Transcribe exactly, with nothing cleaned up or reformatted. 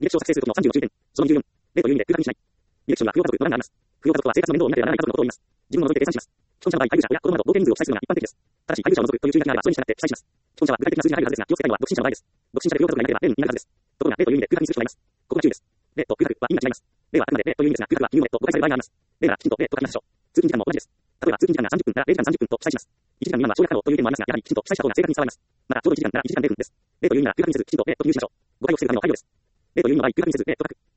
履歴書を作成することのさんじゅうの注意点。そのにじゅうよん。例という意味で空白にしない。履歴書には不要家族の欄があります。不要家族は生活の面倒を見なければならない家族のことを言います。自分を除いて計算します。既婚者の場合、配偶者、親、子供など合計人数を記載するのが一般的です。ただし、配偶者を除くという注意書きがあれば、それに従って記載します。既婚者は具体的な数字に入るはずですが、気をつけたいのは独身者の場合です。独身者で不要家族がいなければ例になるはずです。ところが、例という意味で空白にする人がいます。ここが注意です。例と空白は意味が違います。例はあくまで例という意味ですが、空白は記入の例と誤解される場合があります。例ならきちんと例と書きましょう。通勤時間も同じです。例えば、通勤時間がさんじゅっぷんかられいじかんさんじゅっぷんと記載します。いちじかん未満は省略可能という点もありますが、やはりきちんと記載した方が正確に伝わります。また、ちょうどいちじかんならいちじかんれいふんです。例という意味なら空白にせず、きちんと例と記入しましょう。誤解を防ぐための配慮です。例という意味の場合、空白にせず例と書く。